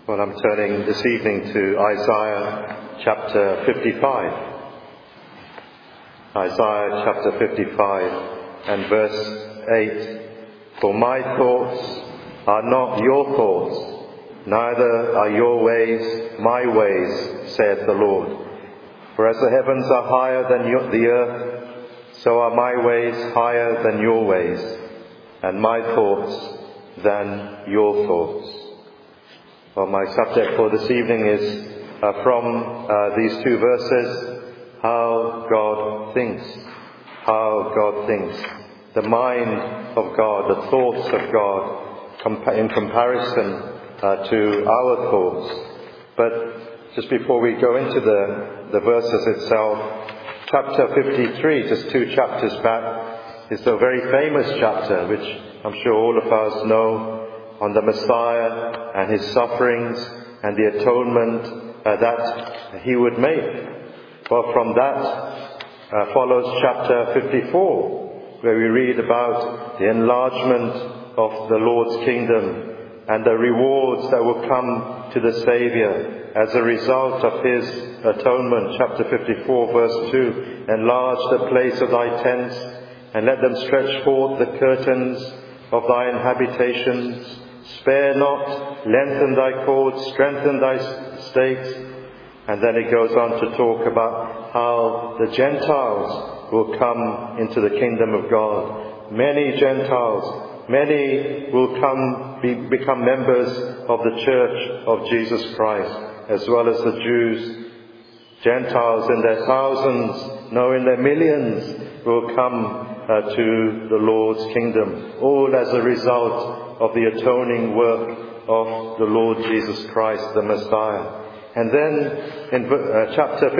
Well, I'm turning this evening to Isaiah chapter 55. Isaiah chapter 55 and verse 8. For my thoughts are not your thoughts, neither are your ways my ways, saith the Lord. For as the heavens are higher than the earth, so are my ways higher than your ways, and my thoughts than your thoughts. Well, my subject for this evening is from these two verses, how God thinks. How God thinks. The mind of God, the thoughts of God in comparison to our thoughts. But just before we go into the verses itself, chapter 53, just two chapters back, is a very famous chapter which I'm sure all of us know, on the Messiah and his sufferings and the atonement that he would make. Well, from that follows chapter 54, where we read about the enlargement of the Lord's kingdom and the rewards that will come to the Saviour as a result of his atonement. Chapter 54, verse 2, enlarge the place of thy tents, and let them stretch forth the curtains of thine habitations. Spare not, lengthen thy cords, strengthen thy stakes. And then it goes on to talk about how the Gentiles will come into the kingdom of God. Many Gentiles, many will become members of the church of Jesus Christ, as well as the Jews. Gentiles in their thousands, no, in their millions, will come to the Lord's kingdom, all as a result of the atoning work of the Lord Jesus Christ, the Messiah. And then in chapter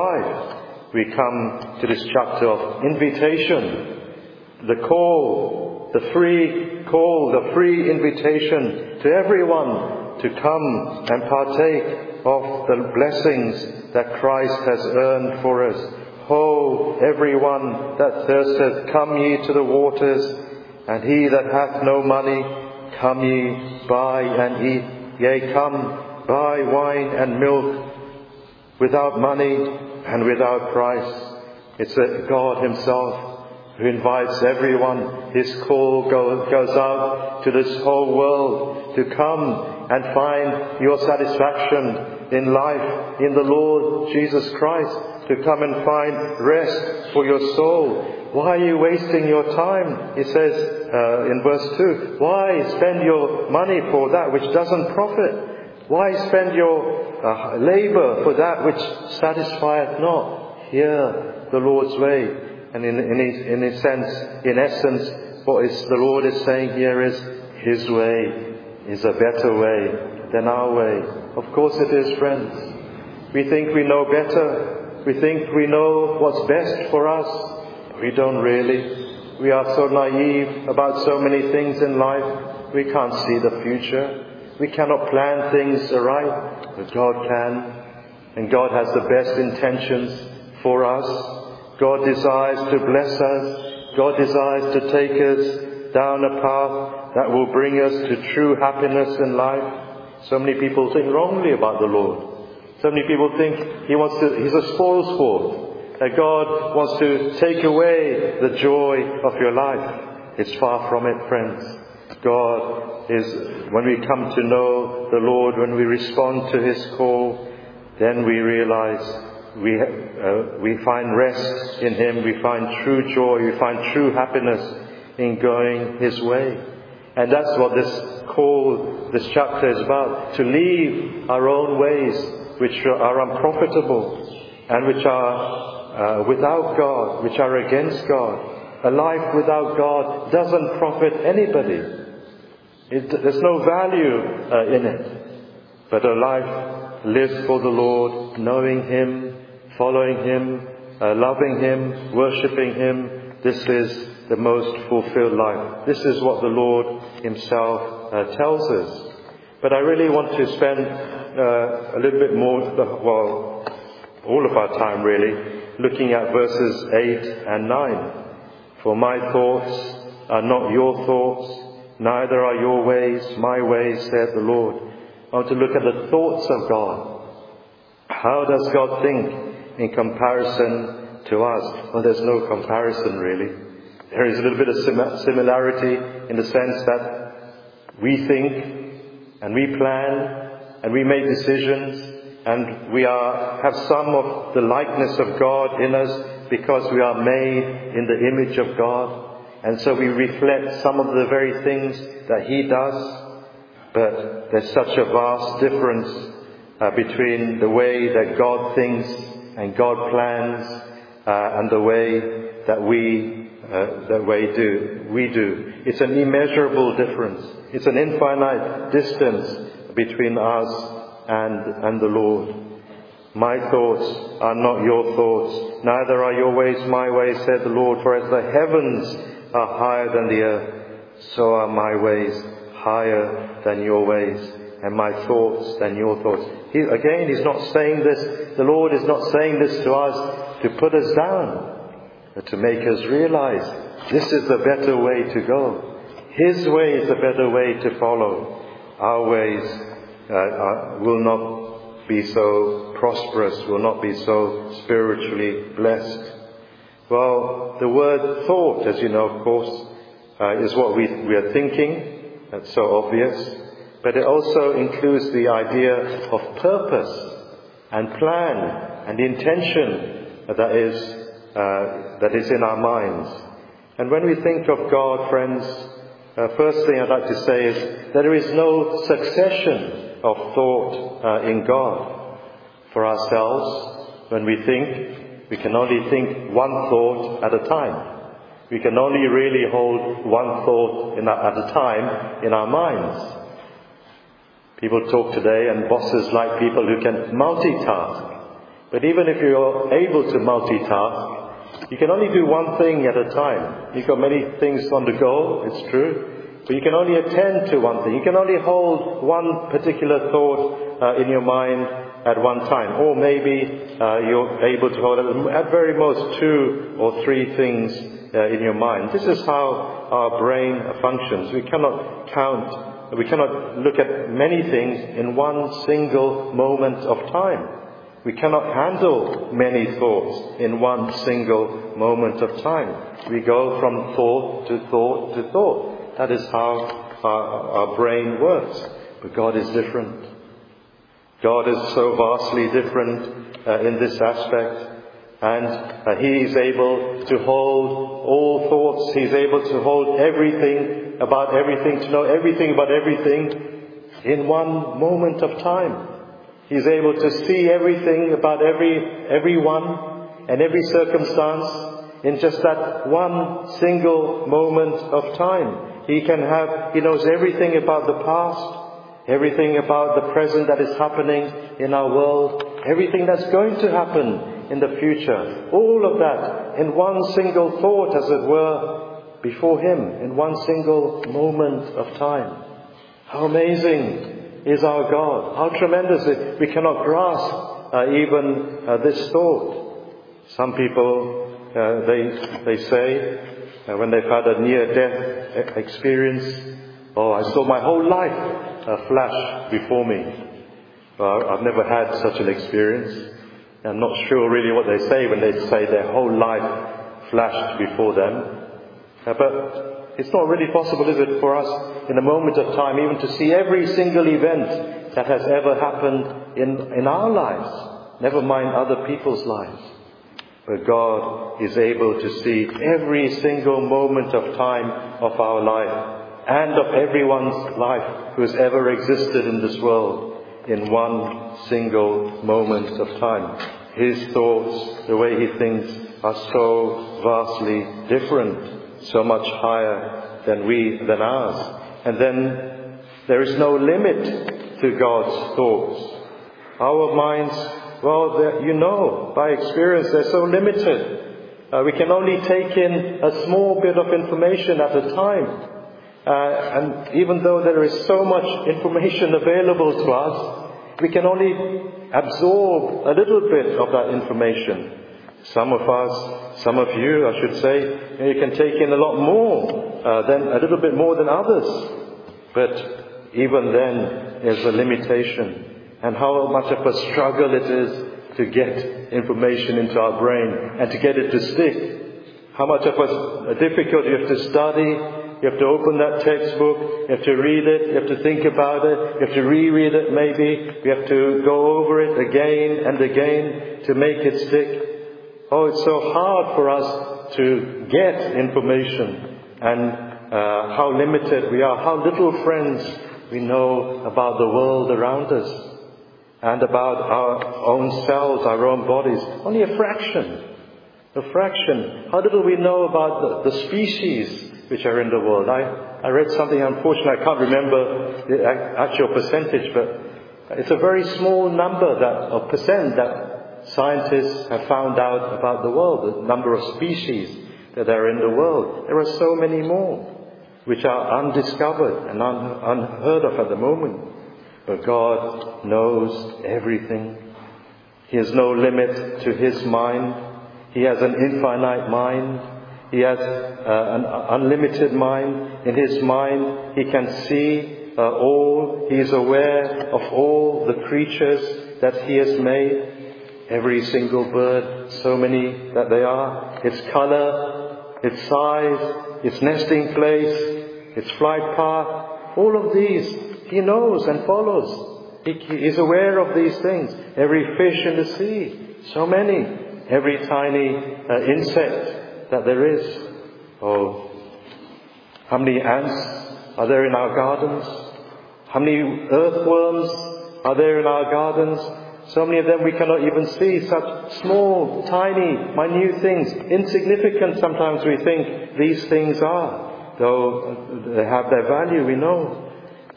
55, we come to this chapter of invitation, the call, the free invitation to everyone to come and partake of the blessings that Christ has earned for us. Ho, everyone that thirsteth, come ye to the waters, and he that hath no money, come ye, buy and eat. Yea, come, buy wine and milk without money and without price. It's God himself who invites everyone. His call goes out to this whole world to come and find your satisfaction in life, in the Lord Jesus Christ, to come and find rest for your soul. Why are you wasting your time? He says in verse 2, why spend your money for that which doesn't profit? Why spend your labour for that which satisfieth not? Hear the Lord's way. And in essence, what the Lord is saying here is his way is a better way than our way. Of course it is, friends. We think we know better. We think we know what's best for us. We don't really. We are so naive about so many things in life. We can't see the future. We cannot plan things aright, but God can. And God has the best intentions for us. God desires to bless us. God desires to take us down a path that will bring us to true happiness in life. So many people think wrongly about the Lord. So many people think he's a spoilsport, that God wants to take away the joy of your life. It's far from it, friends. God is, when we come to know the Lord, when we respond to his call, then we realize we find rest in him, we find true joy, we find true happiness in going his way. And that's what this chapter is about, to leave our own ways which are unprofitable and which are without God, which are against God. A life without God doesn't profit anybody. There's no value in it. But a life lived for the Lord, knowing him, following him, loving him, worshipping him, this is the most fulfilled life. This is what the Lord himself tells us. But I really want to spend a little bit more, all of our time really, looking at verses 8 and 9. For my thoughts are not your thoughts, neither are your ways my ways, saith the Lord. I want to look at the thoughts of God. How does God think in comparison to us? Well, there's no comparison really. There is a little bit of similarity in the sense that we think and we plan and we make decisions and we have some of the likeness of God in us because we are made in the image of God. And so we reflect some of the very things that He does. But there's such a vast difference between the way that God thinks and God plans and the way that we do. It's an immeasurable difference. It's an infinite distance between us and the Lord. My thoughts are not your thoughts, neither are your ways my ways, said the Lord. For as the heavens are higher than the earth, so are my ways higher than your ways, and my thoughts than your thoughts. He's not saying this, the Lord is not saying this to us to put us down, but to make us realize this is the better way to go. His way is the better way to follow. Our ways will not be so prosperous, will not be so spiritually blessed. Well, the word thought, as you know, of course, is what we are thinking. That's so obvious. But it also includes the idea of purpose and plan and intention that is in our minds. And when we think of God, friends, first thing I'd like to say is that there is no succession of thought in God. For ourselves, when we think, we can only think one thought at a time. We can only really hold one thought at a time in our minds. People talk today, and bosses like people who can multitask. But even if you're able to multitask, you can only do one thing at a time. You've got many things on the go, it's true, but you can only attend to one thing. You can only hold one particular thought in your mind at one time. Or maybe you're able to hold at very most 2 or 3 things in your mind. This is how our brain functions. We cannot look at many things in one single moment of time. We cannot handle many thoughts in one single moment of time. We go from thought to thought to thought. That is how our brain works. But God is different. God is so vastly different in this aspect. And He is able to hold all thoughts. He's able to hold everything about everything, to know everything about everything in one moment of time. He's able to see everything about everyone and every circumstance in just that one single moment of time. He knows everything about the past, everything about the present that is happening in our world, everything that's going to happen in the future. All of that in one single thought, as it were, before Him, in one single moment of time. How amazing is our God. How tremendous. We cannot grasp even this thought. Some people, they say, when they've had a near-death experience, I saw my whole life flash before me. Well, I've never had such an experience. I'm not sure really what they say when they say their whole life flashed before them. But it's not really possible, is it, for us in a moment of time even to see every single event that has ever happened in our lives, never mind other people's lives. But God is able to see every single moment of time of our life and of everyone's life who has ever existed in this world in one single moment of time. His thoughts, the way He thinks, are so vastly different, so much higher than ours. And then there is no limit to God's thoughts. Our minds, by experience, they're so limited. We can only take in a small bit of information at a time. And even though there is so much information available to us, we can only absorb a little bit of that information. Some of you, I should say, you can take in a lot more, a little bit more than others. But even then there's a limitation. And how much of a struggle it is to get information into our brain and to get it to stick. How much of a difficulty you have to study, you have to open that textbook, you have to read it, you have to think about it, you have to reread it maybe, you have to go over it again and again to make it stick. Oh, it's so hard for us to get information, and how limited we are, how little friends we know about the world around us and about our own selves, our own bodies. Only a fraction. A fraction. How little we know about the species which are in the world. I read something, unfortunately I can't remember the actual percentage, but it's a very small number of percent that scientists have found out about the world, the number of species that are in the world. There are so many more which are undiscovered and unheard of at the moment. But God knows everything. He has no limit to His mind. He has an infinite mind. He has an unlimited mind. In His mind, He can see all. He is aware of all the creatures that He has made. Every single bird, so many that they are. Its colour, its size, its nesting place, its flight path. All of these He knows and follows. He is aware of these things. Every fish in the sea, so many. Every tiny insect that there is. Oh, how many ants are there in our gardens? How many earthworms are there in our gardens? So many of them we cannot even see. Such small, tiny, minute things. Insignificant sometimes we think these things are. Though they have their value, we know.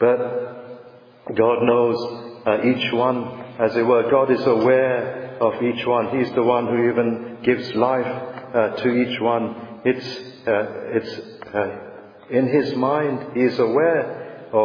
But God knows each one, as it were. God is aware of each one. He's the one who even gives life to each one. It's in His mind. He is aware of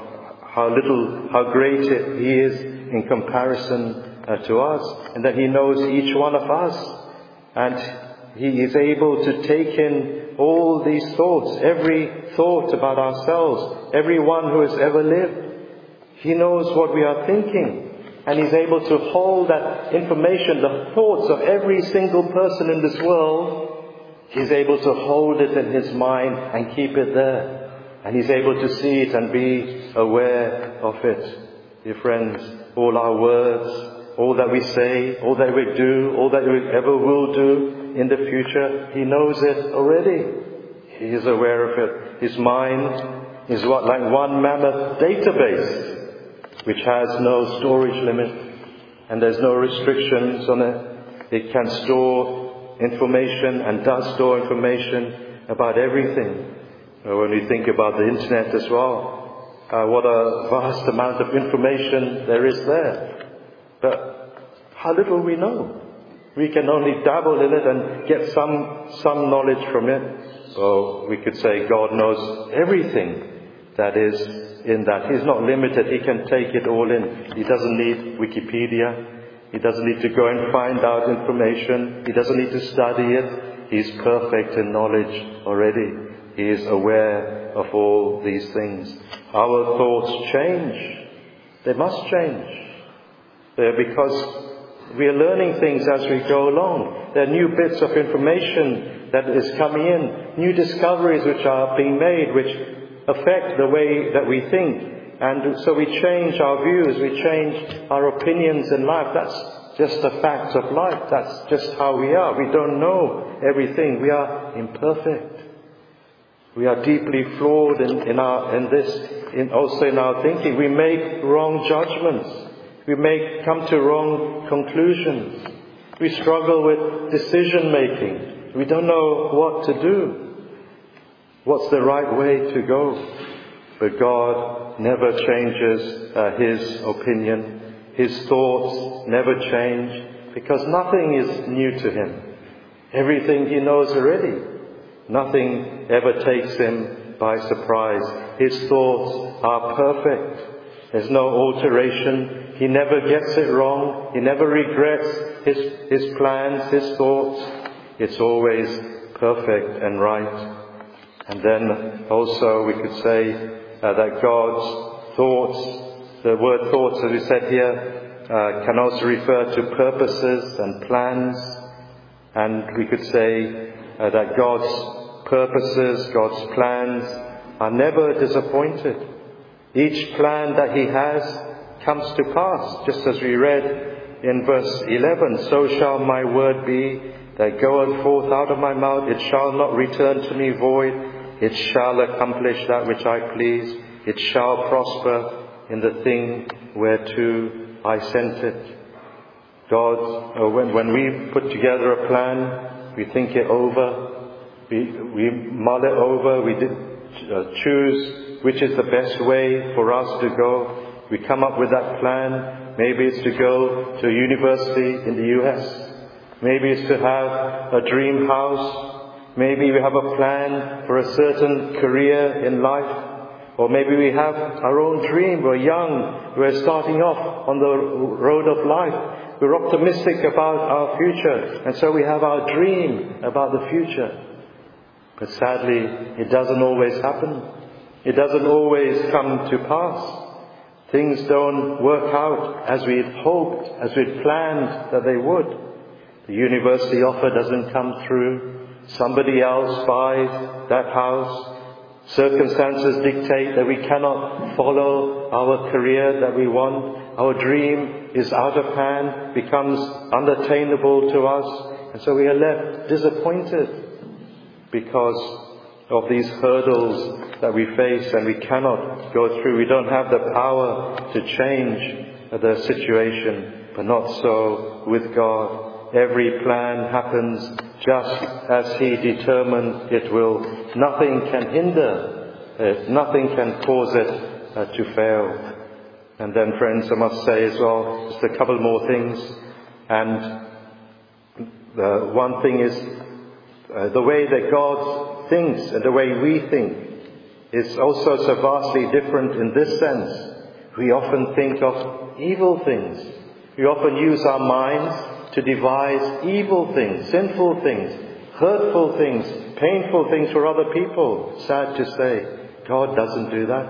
how great He is in comparison to us, and that He knows each one of us, and He is able to take in all these thoughts, every thought about ourselves, everyone who has ever lived. He knows what we are thinking. And He's able to hold that information, the thoughts of every single person in this world. He's able to hold it in His mind and keep it there. And He's able to see it and be aware of it. Dear friends, all our words, all that we say, all that we do, all that we ever will do in the future, He knows it already. He is aware of it. His mind is like one mammoth database, which has no storage limit, and there's no restrictions on it. It can store information and does store information about everything. When we think about the internet as well, what a vast amount of information there is there. But how little we know. We can only dabble in it and get some knowledge from it. So we could say God knows everything that is in that. He's not limited. He can take it all in. He doesn't need Wikipedia. He doesn't need to go and find out information. He doesn't need to study it. He's perfect in knowledge already. He is aware of all these things. Our thoughts change. They must change. Because we are learning things as we go along. There are new bits of information that is coming in. New discoveries which are being made, which affect the way that we think. And so we change our views, we change our opinions in life. That's just the facts of life. That's just how we are. We don't know everything. We are imperfect. We are deeply flawed also in our thinking. We make wrong judgments. We come to wrong conclusions. We struggle with decision making. We don't know what to do. What's the right way to go? But God never changes His opinion. His thoughts never change, because nothing is new to Him. Everything He knows already. Nothing ever takes Him by surprise. His thoughts are perfect. There's no alteration. He never gets it wrong. He never regrets His plans, His thoughts. It's always perfect and right. And then also we could say that God's thoughts. The word thoughts, as we said here, can also refer to purposes and plans. And we could say that God's purposes, God's plans are never disappointed. Each plan that He has comes to pass, just as we read in verse 11, "So shall my word be that goeth forth out of my mouth. It shall not return to me void. It shall accomplish that which I please. It shall prosper in the thing whereto I sent it." When we put together a plan, we think it over, we mull it over, we choose which is the best way for us to go. We come up with that plan. Maybe it's to go to a university in the US. Maybe it's to have a dream house. Maybe we have a plan for a certain career in life. Or maybe we have our own dream. We're young. We're starting off on the road of life. We're optimistic about our future. And so we have our dream about the future. But sadly, it doesn't always happen. It doesn't always come to pass. Things don't work out as we'd hoped, as we'd planned that they would. The university offer doesn't come through. Somebody else buys that house. Circumstances dictate that we cannot follow our career that we want. Our dream is out of hand, becomes unattainable to us. And so we are left disappointed because of these hurdles that we face, and we cannot go through. We don't have the power to change the situation, but not so with God. Every plan happens just as He determined it will. Nothing can hinder it. Nothing can cause it to fail. And then, friends, I must say as well, just a couple more things. And the one thing is the way that God thinks and the way we think is also so vastly different in this sense. We often think of evil things. We often use our minds to devise evil things, sinful things, hurtful things, painful things for other people. Sad to say, God doesn't do that.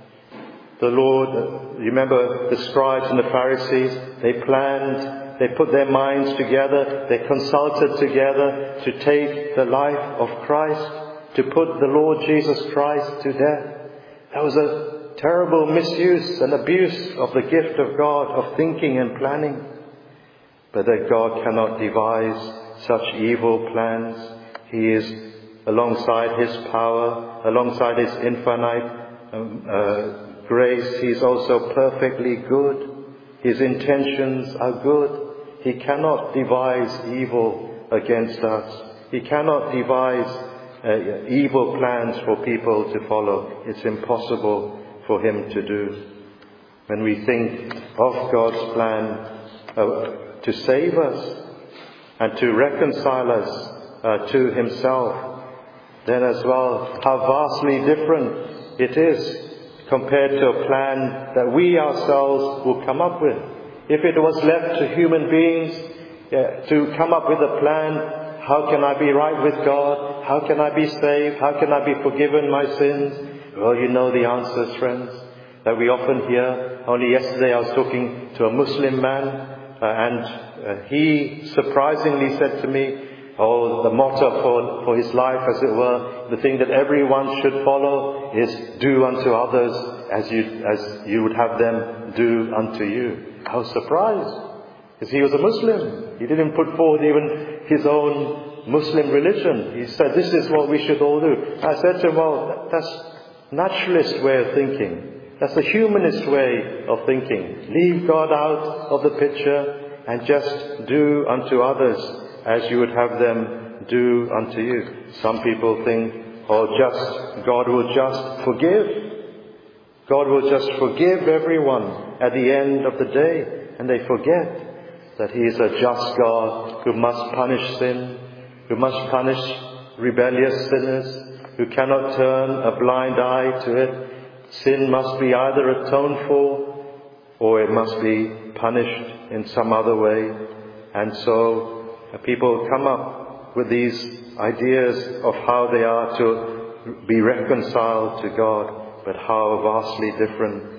The Lord, you remember the scribes and the Pharisees, they planned, they put their minds together, they consulted together to take the life of Christ, to put the Lord Jesus Christ to death. That was a terrible misuse and abuse of the gift of God, of thinking and planning. But that God cannot devise such evil plans. He is, alongside His power, alongside His infinite grace, He is also perfectly good. His intentions are good. He cannot devise evil against us. He cannot devise evil plans for people to follow. It's impossible for Him to do. When we think of God's plan to save us and to reconcile us to Himself, then as well, how vastly different it is compared to a plan that we ourselves will come up with. If it was left to human beings to come up with a plan, how can I be right with God? How can I be saved? How can I be forgiven my sins? Well, you know the answers, friends, that we often hear. Only yesterday I was talking to a Muslim man, and he surprisingly said to me, the motto for his life, as it were, the thing that everyone should follow is do unto others as you would have them do unto you. I was surprised, because he was a Muslim. He didn't put forward even his own Muslim religion. He said, this is what we should all do. I said to him, well, that's naturalist way of thinking. That's the humanist way of thinking. Leave God out of the picture and just do unto others as you would have them do unto you. Some people think, God will just forgive. God will just forgive everyone at the end of the day. And they forget that He is a just God who must punish sin, who must punish rebellious sinners, who cannot turn a blind eye to it. Sin must be either atoned for or it must be punished in some other way. And so people come up with these ideas of how they are to be reconciled to God, but how vastly different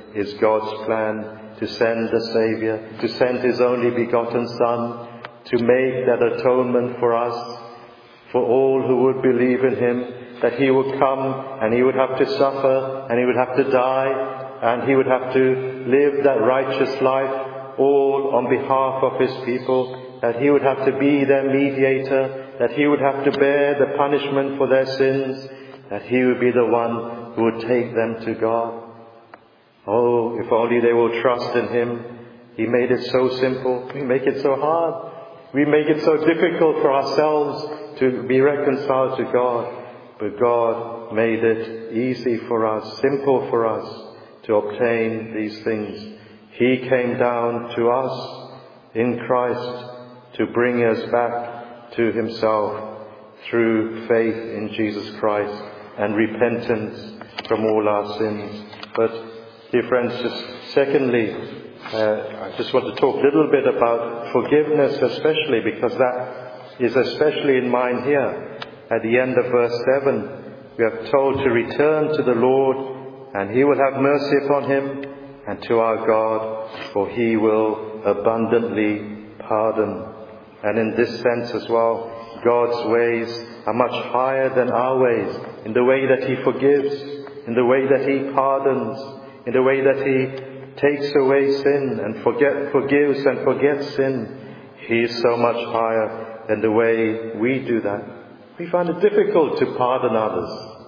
is God's plan to send a Saviour, to send His only begotten Son, to make that atonement for us, for all who would believe in Him, that He would come and He would have to suffer and He would have to die and He would have to live that righteous life, all on behalf of His people, that He would have to be their mediator, that He would have to bear the punishment for their sins, that He would be the one who would take them to God. Oh, if only they will trust in Him. He made it so simple. We make it so hard. We make it so difficult for ourselves to be reconciled to God. But God made it easy for us, simple for us to obtain these things. He came down to us in Christ to bring us back to Himself through faith in Jesus Christ and repentance from all our sins. But, dear friends, just secondly, I just want to talk a little bit about forgiveness especially, because that is especially in mind here. At the end of verse 7, we are told to return to the Lord, and He will have mercy upon him, and to our God, for He will abundantly pardon. And in this sense as well, God's ways are much higher than our ways, in the way that He forgives, in the way that He pardons, in the way that He takes away sin and forgives and forgets sin. He is so much higher than the way we do that. We find it difficult to pardon others.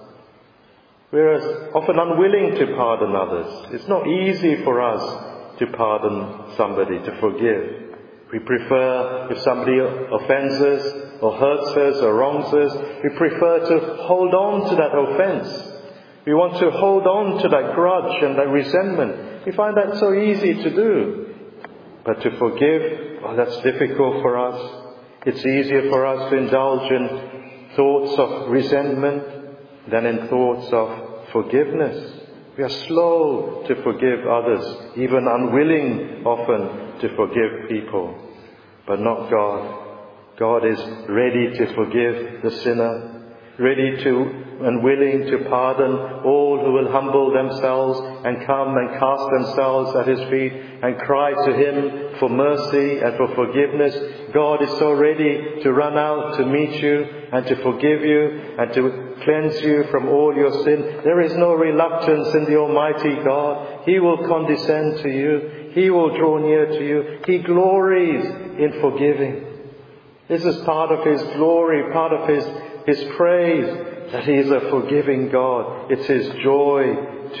We're often unwilling to pardon others. It's not easy for us to pardon somebody, to forgive. We prefer, if somebody offends us or hurts us or wrongs us, we prefer to hold on to that offense. We want to hold on to that grudge and that resentment. We find that so easy to do. But to forgive, well, that's difficult for us. It's easier for us to indulge in thoughts of resentment than in thoughts of forgiveness. We are slow to forgive others, even unwilling often to forgive people. But not God. God is ready to forgive the sinner, ready to and willing to pardon all who will humble themselves and come and cast themselves at His feet and cry to Him for mercy and for forgiveness. God is so ready to run out to meet you and to forgive you and to cleanse you from all your sin. There is no reluctance in the Almighty God. He will condescend to you. He will draw near to you. He glories in forgiving. This is part of His glory, part of His praise, that He is a forgiving God. It's His joy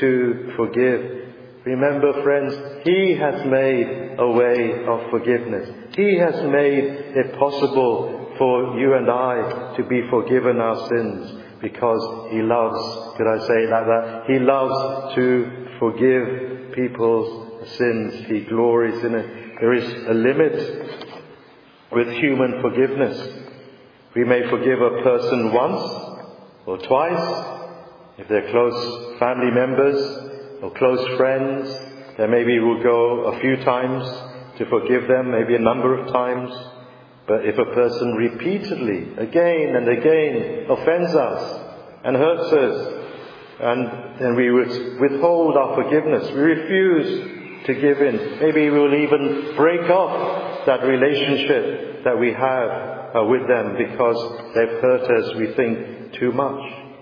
to forgive. Remember, friends, He has made a way of forgiveness. He has made it possible for you and I to be forgiven our sins, because He loves, could I say it like that? He loves to forgive people's sins. He glories in it. There is a limit with human forgiveness. We may forgive a person once or twice. If they're close family members or close friends, then maybe we'll go a few times to forgive them, maybe a number of times. But if a person repeatedly, again and again, offends us and hurts us, and then we would withhold our forgiveness, we refuse to give in. Maybe we'll even break off that relationship that we have with them because they've hurt us, we think, too much.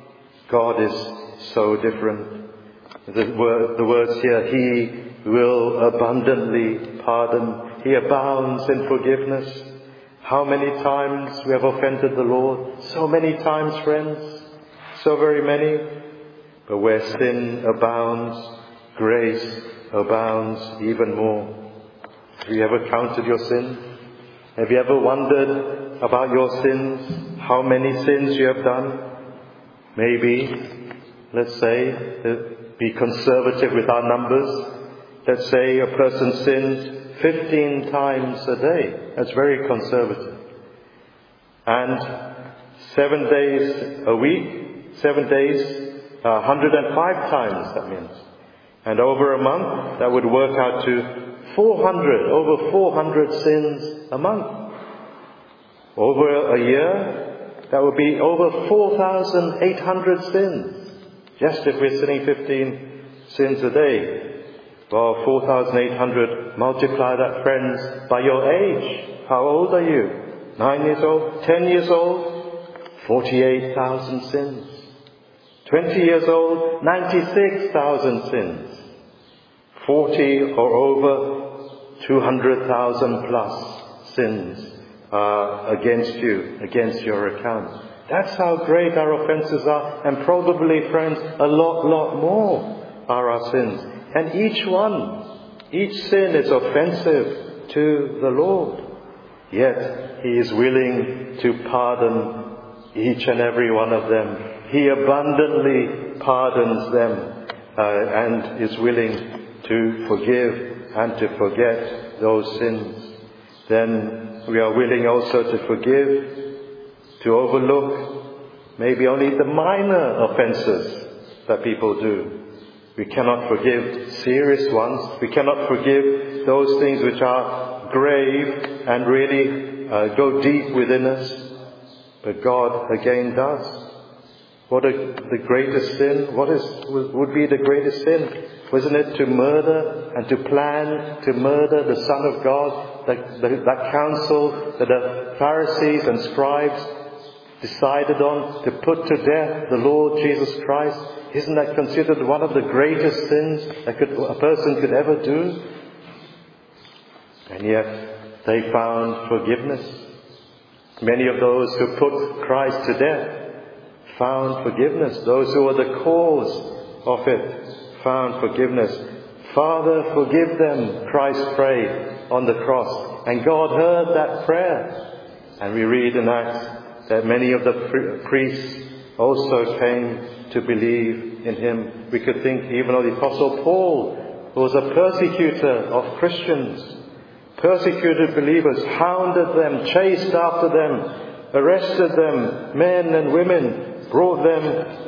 God is so different. The words here, He will abundantly pardon. He abounds in forgiveness. How many times we have offended the Lord? So many times, friends. So very many. But where sin abounds, grace abounds even more. Have you ever counted your sins? Have you ever wondered about your sins? How many sins you have done? Maybe, let's say, be conservative with our numbers. Let's say a person sins 15 times a day. That's very conservative. And 7 days a week, 7 days, 105 times, that means. And over a month, that would work out to 400, over 400 sins a month. Over a year, that would be over 4,800 sins. Just if we're sinning 15 sins a day. Well, 4,800, multiply that, friends, by your age. How old are you? 9 years old? 10 years old? 48,000 sins. 20 years old? 96,000 sins. 40 or over? 200,000 plus sins are against you, against your account. That's how great our offences are, and probably, friends, a lot more are our sins. And each sin is offensive to the Lord. Yet He is willing to pardon each and every one of them. He abundantly pardons them and is willing to forgive and to forget those sins. Then we are willing also to forgive, to overlook maybe only the minor offences that people do. We cannot forgive serious ones. We cannot forgive those things which are grave and really go deep within us. But God again does. What the greatest sin? What would be the greatest sin? Wasn't it to murder and to plan to murder the Son of God? That council that the Pharisees and scribes decided on, to put to death the Lord Jesus Christ. Isn't that considered one of the greatest sins that a person could ever do? And yet they found forgiveness. Many of those who put Christ to death found forgiveness. Those who were the cause of it found forgiveness. Father, forgive them, Christ prayed on the cross. And God heard that prayer. And we read in Acts that many of the priests also came to believe in Him. We could think even of the Apostle Paul, who was a persecutor of Christians, persecuted believers, hounded them, chased after them, arrested them, men and women, brought them,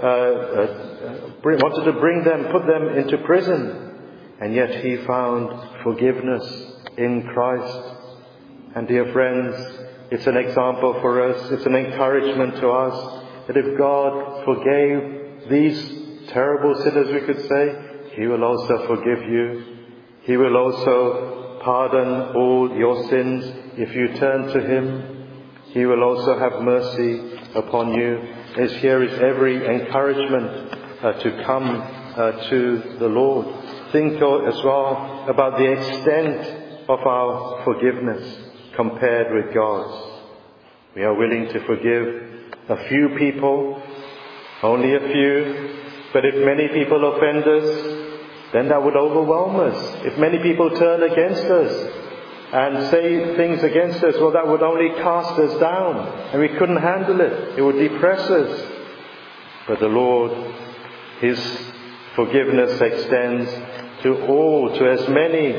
wanted to bring them, put them into prison. And yet he found forgiveness in Christ. And dear friends, it's an example for us, it's an encouragement to us, that if God forgave these terrible sinners, we could say, He will also forgive you. He will also pardon all your sins if you turn to Him. He will also have mercy upon you. As here is every encouragement to come to the Lord. Think as well about the extent of our forgiveness compared with God's. We are willing to forgive a few people, only a few, but if many people offend us, then that would overwhelm us. If many people turn against us and say things against us, well, that would only cast us down, and we couldn't handle it. It would depress us. But the Lord, His forgiveness extends to all, to as many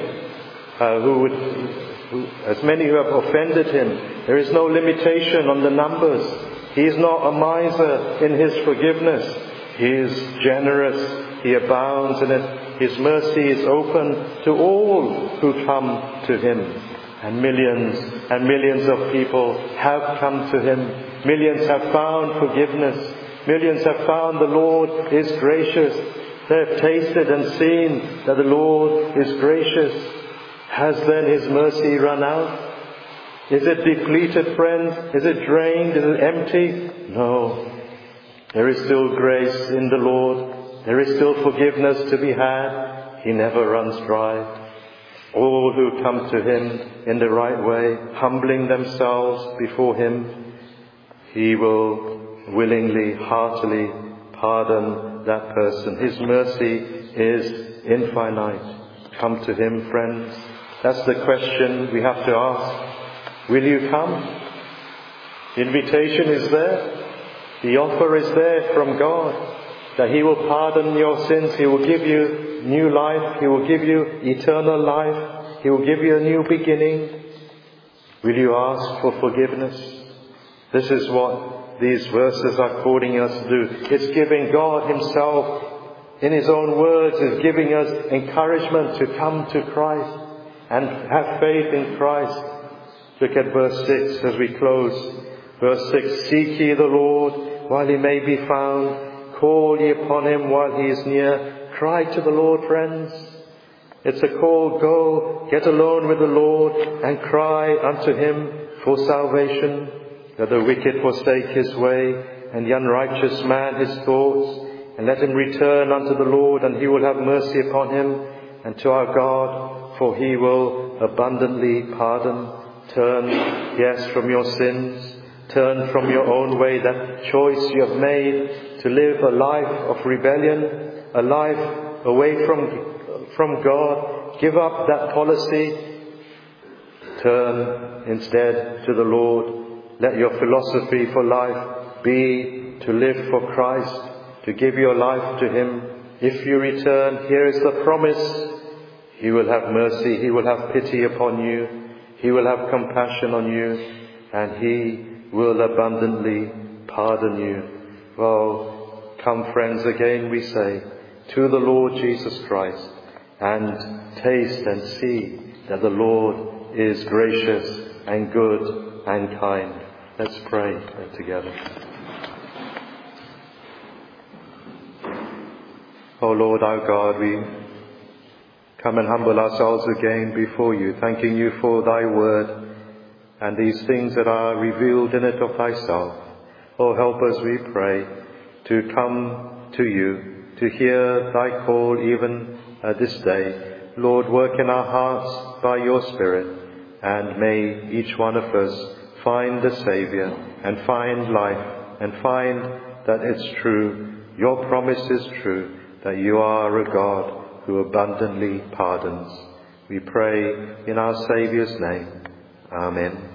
who have offended Him. There is no limitation on the numbers. He is not a miser in His forgiveness. He is generous. He abounds in it. His mercy is open to all who come to Him. And millions of people have come to Him. Millions have found forgiveness. Millions have found the Lord is gracious. They have tasted and seen that the Lord is gracious. Has then His mercy run out? Is it depleted, friends? Is it drained? Is it empty? No. There is still grace in the Lord. There is still forgiveness to be had. He never runs dry. All who come to Him in the right way, humbling themselves before Him, He will willingly, heartily pardon that person. His mercy is infinite. Come to Him, friends. That's the question we have to ask. Will you come? The invitation is there. The offer is there from God, that He will pardon your sins. He will give you new life. He will give you eternal life. He will give you a new beginning. Will you ask for forgiveness? This is what these verses are calling us to do. It's giving God Himself, in His own words, is giving us encouragement to come to Christ and have faith in Christ. Look at verse 6 as we close. Verse 6, seek ye the Lord while He may be found. Call ye upon Him while He is near. Cry to the Lord, friends. It's a call, go, get alone with the Lord and cry unto him for salvation. Let the wicked forsake his way and the unrighteous man his thoughts, and let him return unto the Lord, and he will have mercy upon him, and to our God, for he will abundantly pardon. Turn, yes, from your sins. Turn from your own way, that choice you have made to live a life of rebellion, a life away from God. Give up that policy. Turn instead to the Lord. Let your philosophy for life be to live for Christ, to give your life to him. If you return, here is the promise. He will have mercy. He will have pity upon you. He will have compassion on you, and he will abundantly pardon you. Oh, come friends, again we say, to the Lord Jesus Christ, and taste and see that the Lord is gracious and good and kind. Let's pray together. O Lord our God, we come and humble ourselves again before you, thanking you for thy word and these things that are revealed in it of thyself. Oh, help us, we pray, to come to you, to hear thy call even this day. Lord, work in our hearts by your Spirit, and may each one of us find the Saviour and find life and find that it's true, your promise is true, that you are a God who abundantly pardons. We pray in our Saviour's name. Amen.